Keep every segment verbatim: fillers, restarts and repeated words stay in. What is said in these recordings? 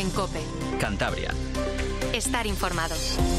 En COPE. Cantabria. Estar informado.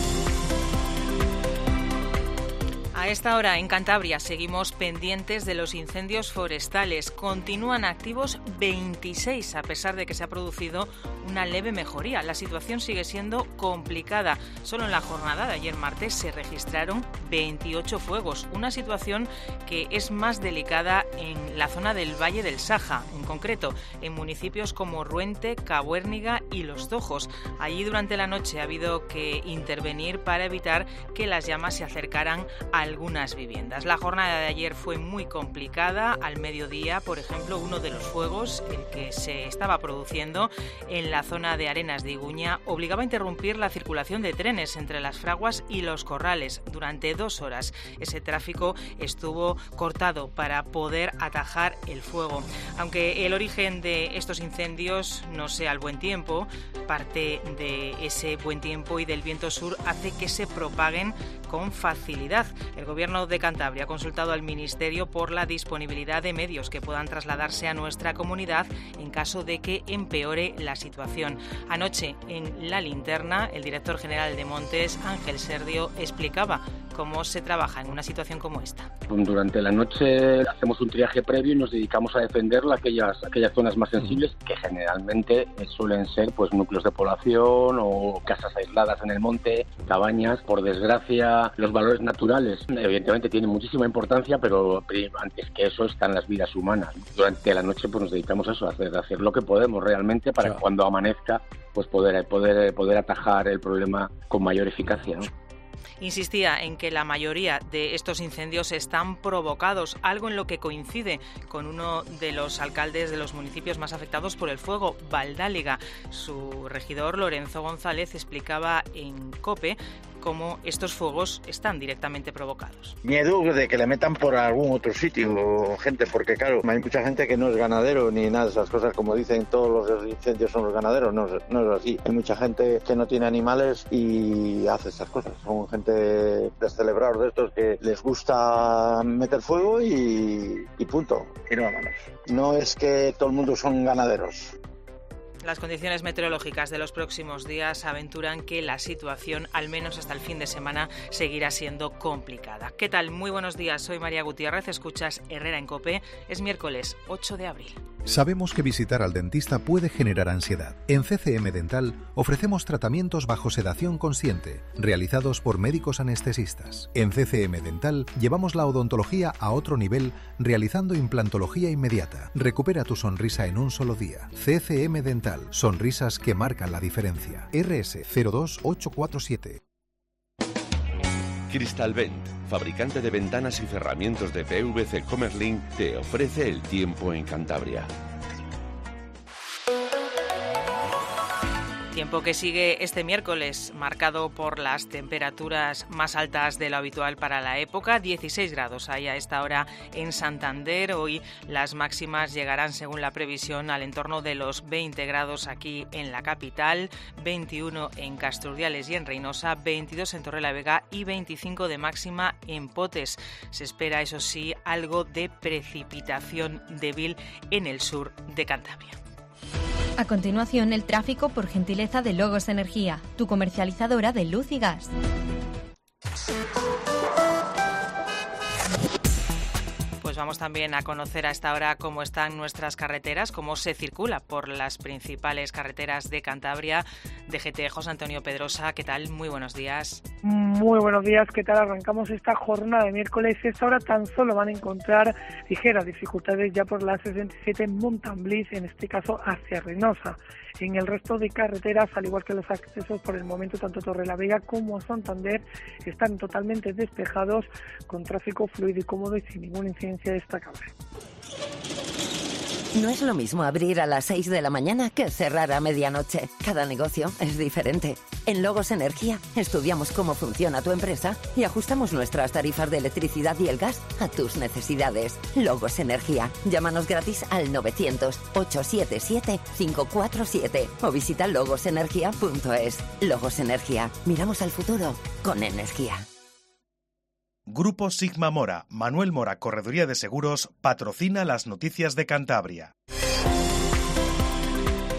A esta hora en Cantabria seguimos pendientes de los incendios forestales. Continúan activos veintiséis a pesar de que se ha producido una leve mejoría. La situación sigue siendo complicada. Solo en la jornada de ayer martes se registraron veintiocho fuegos, una situación que es más delicada en la zona del Valle del Saja, en concreto en municipios como Ruente, Cabuérniga y Los Dojos. Allí durante la noche ha habido que intervenir para evitar que las llamas se acercaran a algunas viviendas. La jornada de ayer fue muy complicada. Al mediodía, por ejemplo, uno de los fuegos, el que se estaba produciendo en la zona de Arenas de Iguña, obligaba a interrumpir la circulación de trenes entre Las Fraguas y Los Corrales durante dos horas. Ese tráfico estuvo cortado para poder atajar el fuego. Aunque el origen de estos incendios no sea el buen tiempo, parte de ese buen tiempo y del viento sur hace que se propaguen con facilidad. El Gobierno de Cantabria ha consultado al Ministerio por la disponibilidad de medios que puedan trasladarse a nuestra comunidad en caso de que empeore la situación. Anoche, en La Linterna, el director general de Montes, Ángel Serdio, explicaba cómo se trabaja en una situación como esta. Durante la noche hacemos un triaje previo y nos dedicamos a defender aquellas, aquellas zonas más sensibles, que generalmente suelen ser pues núcleos de población o casas aisladas en el monte, cabañas. Por desgracia, los valores naturales evidentemente tienen muchísima importancia, pero antes que eso están las vidas humanas. Durante la noche pues nos dedicamos a eso, a hacer, a hacer lo que podemos realmente para que cuando amanezca pues poder, poder, poder atajar el problema con mayor eficacia, ¿no? Insistía en que la mayoría de estos incendios están provocados, algo en lo que coincide con uno de los alcaldes de los municipios más afectados por el fuego, Valdáliga. Su regidor, Lorenzo González, explicaba en COPE cómo estos fuegos están directamente provocados. Miedo de que le metan por algún otro sitio, gente, porque claro, hay mucha gente que no es ganadero ni nada de esas cosas, como dicen todos los incendios son los ganaderos, no, no es así. Hay mucha gente que no tiene animales y hace estas cosas, son gente descelebrados de estos que les gusta meter fuego y, y punto, y no vámonos. No es que todo el mundo son ganaderos. Las condiciones meteorológicas de los próximos días aventuran que la situación, al menos hasta el fin de semana, seguirá siendo complicada. ¿Qué tal? Muy buenos días, soy María Gutiérrez, escuchas Herrera en COPE, es miércoles ocho de abril. Sabemos que visitar al dentista puede generar ansiedad. En C C M Dental ofrecemos tratamientos bajo sedación consciente, realizados por médicos anestesistas. En C C M Dental llevamos la odontología a otro nivel, realizando implantología inmediata. Recupera tu sonrisa en un solo día. C C M Dental, sonrisas que marcan la diferencia. R S cero dos ocho cuatro siete. Crystalvent, fabricante de ventanas y cerramientos de P V C Comerlin, te ofrece el tiempo en Cantabria. Tiempo que sigue este miércoles, marcado por las temperaturas más altas de lo habitual para la época. dieciséis grados hay a esta hora en Santander. Hoy las máximas llegarán, según la previsión, al entorno de los veinte grados aquí en la capital, veintiuno en Casturdiales y en Reynosa, veintidós en Torrelavega y veinticinco de máxima en Potes. Se espera, eso sí, algo de precipitación débil en el sur de Cantabria. A continuación, el tráfico por gentileza de Logos Energía, tu comercializadora de luz y gas. Pues vamos también a conocer a esta hora cómo están nuestras carreteras, cómo se circula por las principales carreteras de Cantabria. D G T, José Antonio Pedrosa, ¿qué tal? Muy buenos días. Muy buenos días, ¿qué tal? Arrancamos esta jornada de miércoles y a esta hora tan solo van a encontrar ligeras dificultades ya por la sesenta y siete en Montambliz, en este caso hacia Reynosa. En el resto de carreteras, al igual que los accesos por el momento, tanto Torrelavega como Santander están totalmente despejados, con tráfico fluido y cómodo y sin ninguna incidencia destacable. No es lo mismo abrir a las seis de la mañana que cerrar a medianoche. Cada negocio es diferente. En Logos Energía estudiamos cómo funciona tu empresa y ajustamos nuestras tarifas de electricidad y el gas a tus necesidades. Logos Energía. Llámanos gratis al novecientos, ochocientos setenta y siete, cinco cuatro siete o visita logos energía punto es. Logos Energía. Miramos al futuro con energía. Grupo Sigma Mora, Manuel Mora Correduría de Seguros, patrocina las noticias de Cantabria.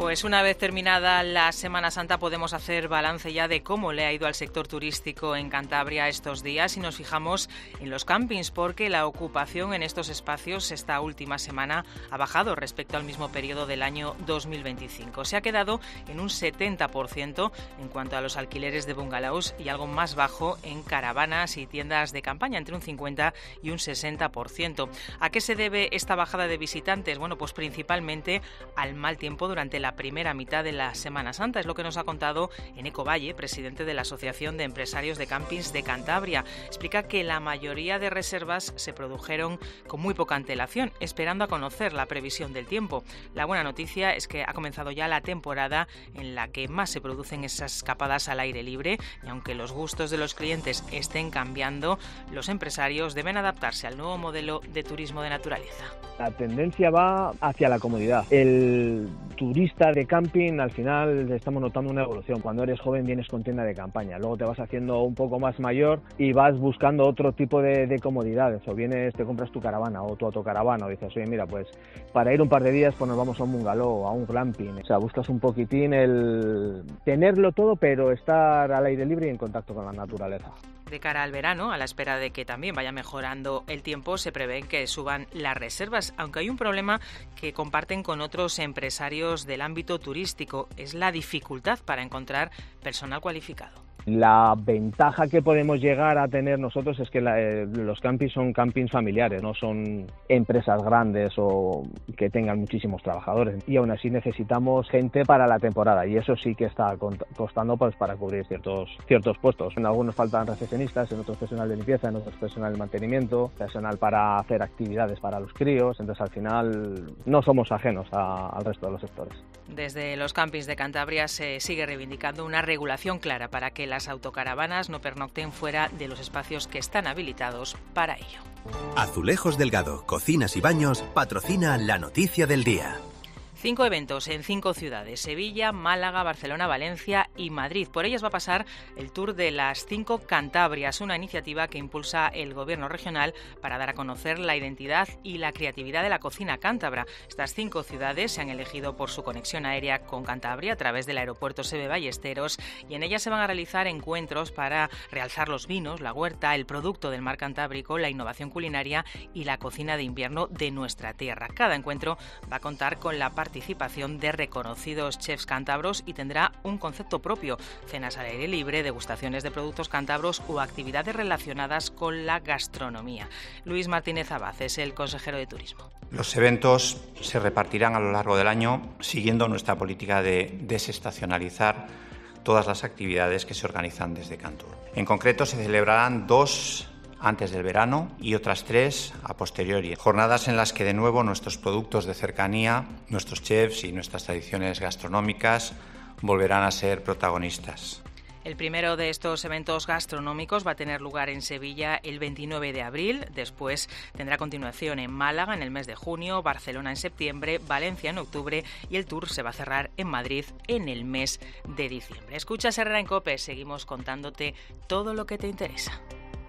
Pues una vez terminada la Semana Santa podemos hacer balance ya de cómo le ha ido al sector turístico en Cantabria estos días y nos fijamos en los campings porque la ocupación en estos espacios esta última semana ha bajado respecto al mismo periodo del año dos mil veinticinco. Se ha quedado en un setenta por ciento en cuanto a los alquileres de bungalows y algo más bajo en caravanas y tiendas de campaña, entre un cincuenta y un sesenta por ciento. ¿A qué se debe esta bajada de visitantes? Bueno, pues principalmente al mal tiempo durante la primera mitad de la Semana Santa. Es lo que nos ha contado Eneco Valle, presidente de la Asociación de Empresarios de Campings de Cantabria. Explica que la mayoría de reservas se produjeron con muy poca antelación, esperando a conocer la previsión del tiempo. La buena noticia es que ha comenzado ya la temporada en la que más se producen esas escapadas al aire libre y aunque los gustos de los clientes estén cambiando, los empresarios deben adaptarse al nuevo modelo de turismo de naturaleza. La tendencia va hacia la comodidad. El turista de camping, al final estamos notando una evolución. Cuando eres joven vienes con tienda de campaña, luego te vas haciendo un poco más mayor y vas buscando otro tipo de, de comodidades. O vienes, te compras tu caravana o tu autocaravana o dices, oye, mira, pues para ir un par de días pues nos vamos a un bungalow o a un glamping. O sea, buscas un poquitín el tenerlo todo, pero estar al aire libre y en contacto con la naturaleza. De cara al verano, a la espera de que también vaya mejorando el tiempo, se prevé que suban las reservas, aunque hay un problema que comparten con otros empresarios del ámbito turístico, es la dificultad para encontrar personal cualificado. La ventaja que podemos llegar a tener nosotros es que la, eh, los campings son campings familiares, no son empresas grandes o que tengan muchísimos trabajadores y aún así necesitamos gente para la temporada y eso sí que está costando pues, para cubrir ciertos, ciertos puestos. En algunos faltan recepcionistas, en otros personal de limpieza, en otros personal de mantenimiento, personal para hacer actividades para los críos, entonces al final no somos ajenos a, al resto de los sectores. Desde los campings de Cantabria se sigue reivindicando una regulación clara para que las autocaravanas no pernocten fuera de los espacios que están habilitados para ello. Azulejos Delgado, Cocinas y Baños patrocina la noticia del día. Cinco eventos en cinco ciudades, Sevilla, Málaga, Barcelona, Valencia y Madrid. Por ellas va a pasar el Tour de las Cinco Cantabrias, una iniciativa que impulsa el Gobierno regional para dar a conocer la identidad y la creatividad de la cocina cántabra. Estas cinco ciudades se han elegido por su conexión aérea con Cantabria a través del aeropuerto Seve Ballesteros y en ellas se van a realizar encuentros para realzar los vinos, la huerta, el producto del mar Cantábrico, la innovación culinaria y la cocina de invierno de nuestra tierra. Cada encuentro va a contar con la parte participación de reconocidos chefs cántabros y tendrá un concepto propio, cenas al aire libre, degustaciones de productos cántabros o actividades relacionadas con la gastronomía. Luis Martínez Abad es el consejero de Turismo. Los eventos se repartirán a lo largo del año siguiendo nuestra política de desestacionalizar todas las actividades que se organizan desde Cantur. En concreto se celebrarán dos antes del verano y otras tres a posteriori. Jornadas en las que de nuevo nuestros productos de cercanía, nuestros chefs y nuestras tradiciones gastronómicas volverán a ser protagonistas. El primero de estos eventos gastronómicos va a tener lugar en Sevilla el veintinueve de abril, después tendrá continuación en Málaga en el mes de junio, Barcelona en septiembre, Valencia en octubre y el tour se va a cerrar en Madrid en el mes de diciembre. Escucha Herrera en COPE, seguimos contándote todo lo que te interesa.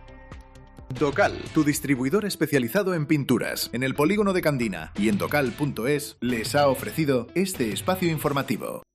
Docal, tu distribuidor especializado en pinturas, en el polígono de Candina y en docal punto es, les ha ofrecido este espacio informativo.